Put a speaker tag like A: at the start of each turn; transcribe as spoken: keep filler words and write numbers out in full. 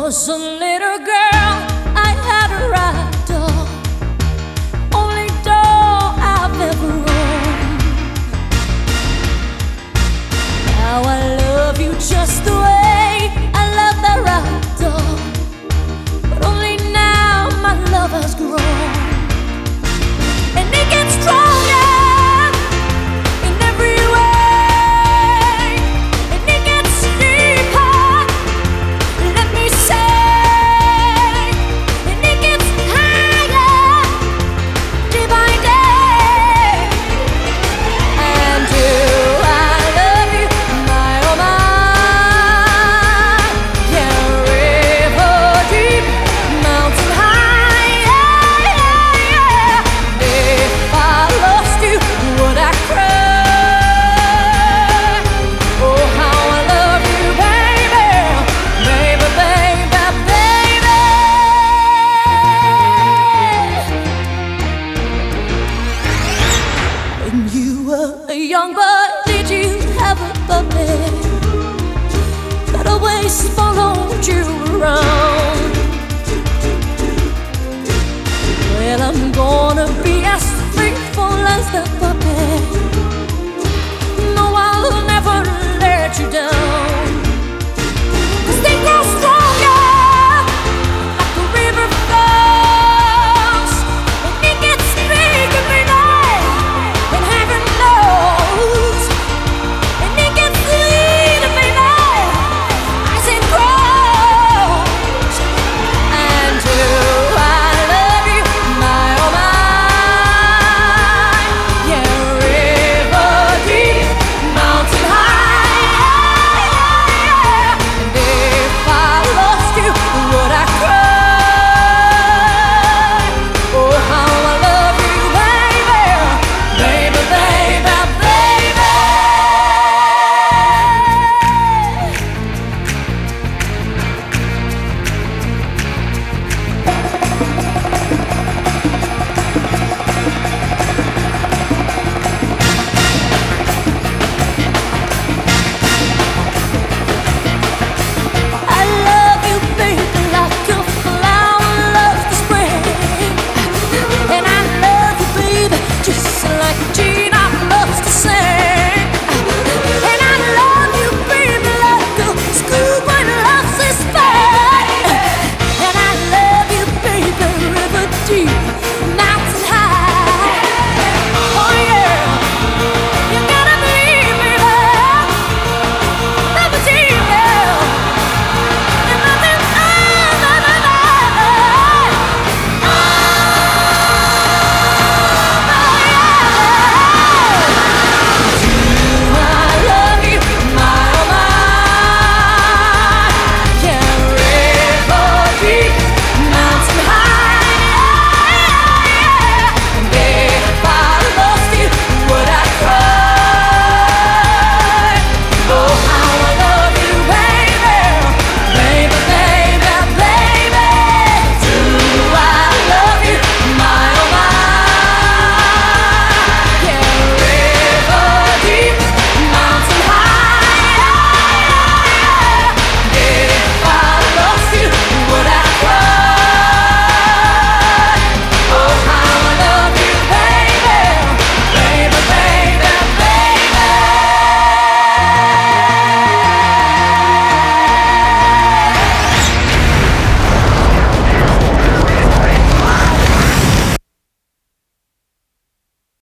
A: was a little girl, I had a ride doll, only doll I've ever owned. Now I love you just the way I love that ride doll, but only now my love has grown, and it gets stronger. Young boy, did you have a puppy that always followed you around? Well, I'm gonna be as faithful as the puppy.